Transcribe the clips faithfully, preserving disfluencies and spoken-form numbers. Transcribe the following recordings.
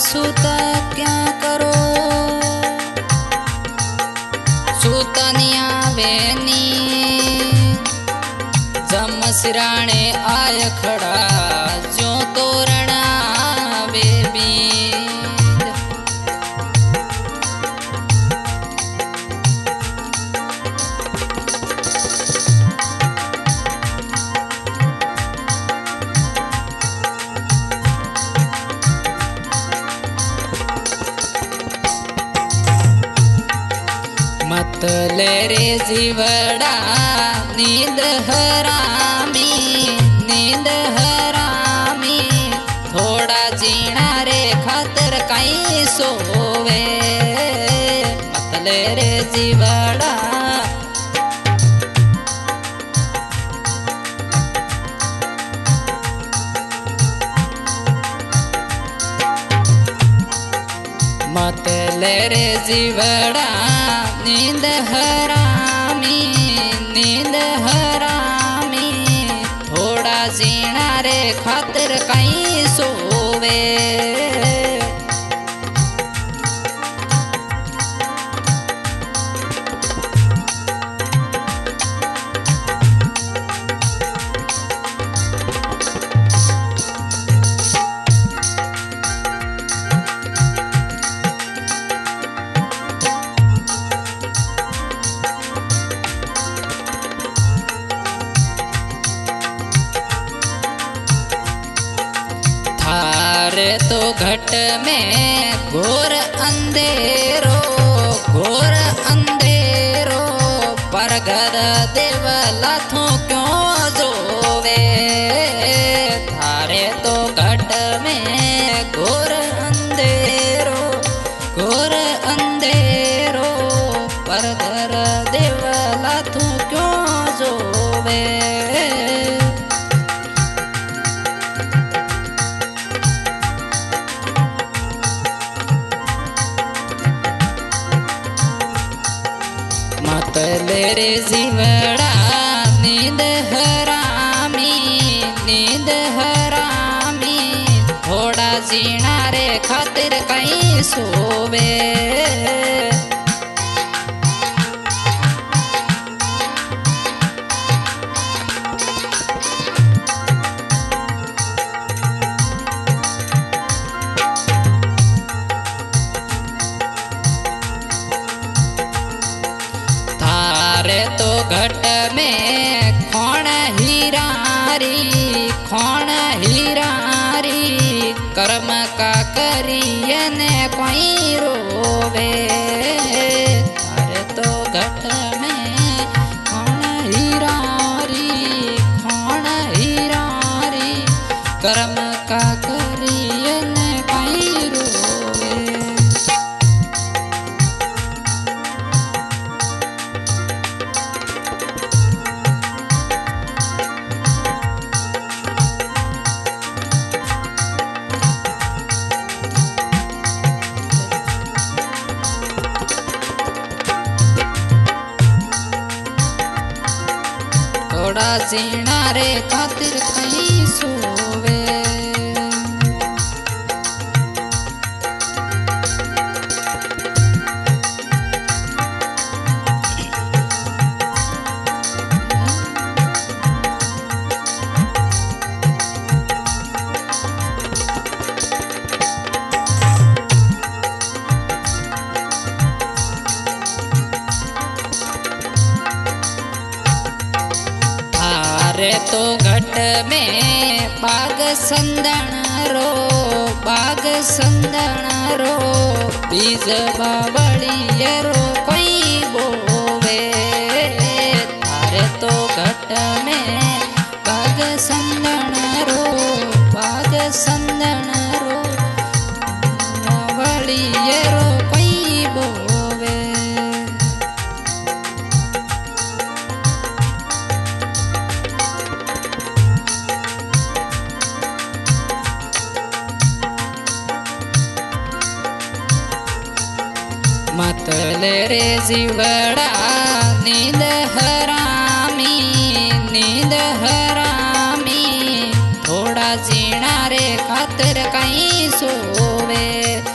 सूता क्या करो सूतनिया वेनी जम सिराणे आय खड़ा जो तोरणा बेबी मत ले रे जीवड़ा नींद हरामी नींद हरामी थोड़ा जीना रे खातर कहीं सोवे मत ले रे जीवड़ा मत ले रे जीवड़ा नींद हरामी नींद हरामी थोड़ा जीना रे खातिर कहीं सोवे थारे तो घट में घोर अंधेरो घोर अंधेरो पर घर देवला थो क्यों जोवे थारे तो घट में घोर अंधेरो घोर अंधेरो पर घर देवला थो क्यों जोवे मत ले रे जीवड़ा नींद हरामी नींद हरामी थोड़ा जीना रे खातिर कहीं सोवे थारे तो घट में खोण हीरारी खोण हीरारी कर्म का करिए ने कोई रोवे थारे तो घट में खोण हीरारी खोण हीरारी कर्म का करिए ने कोई रोवे थोड़ा जीना रे खातिर कहीं सोवे रे तो घट में बाग संदन रो बाग संदन रो बीज बावड़ी रो कोई बोवे थारे तो घट में बाग संदन रो बाग संदन रो बावड़ी रो कोई बोवे मत ले रे जीवड़ा नींद हरामी नींद हरामी थोड़ा जीना रे खातिर कहीं सोवे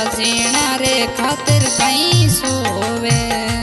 जीना रे खातिर कहीं सोवे।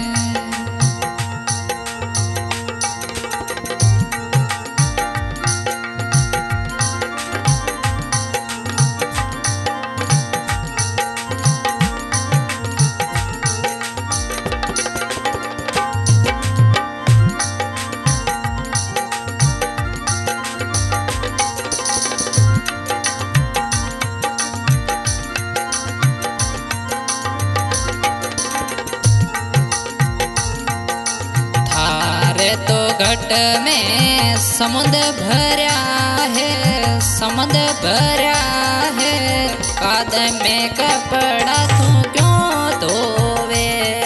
तो घट में समुद्र भरा है, समुद्र भरा है, काद में कपड़ा तू क्यों धोवे।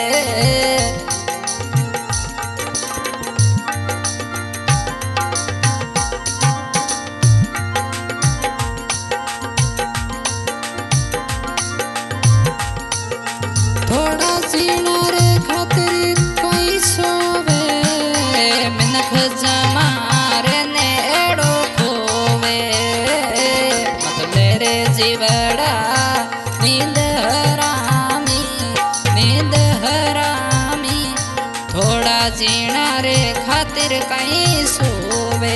थोड़ा सीना रे खातिर कोई सोवे, मिनख जमारे ने एड़ो खोवे। मत मेरे जीवड़ा नींद हरामी, नींद हरामी, थोड़ा जीना रे खातिर कहीं सोवे।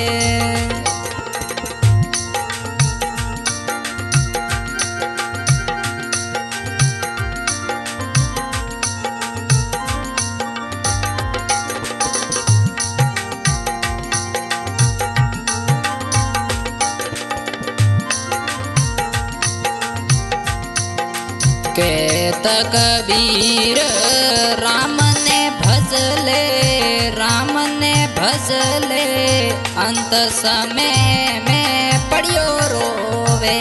कहत कबीर राम ने भजले, राम ने भजले, अंत समय में पड़ियो रोवे।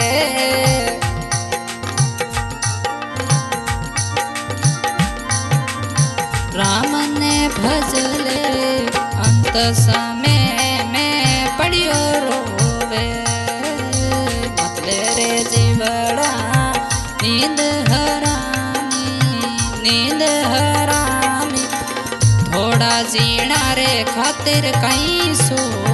राम ने भजले, अंत समय में पड़ियो रोवे। मतले रे जीवड़ा नींद हरामी, नींद हरामी, थोड़ा जीना रे खातिर कहीं सो।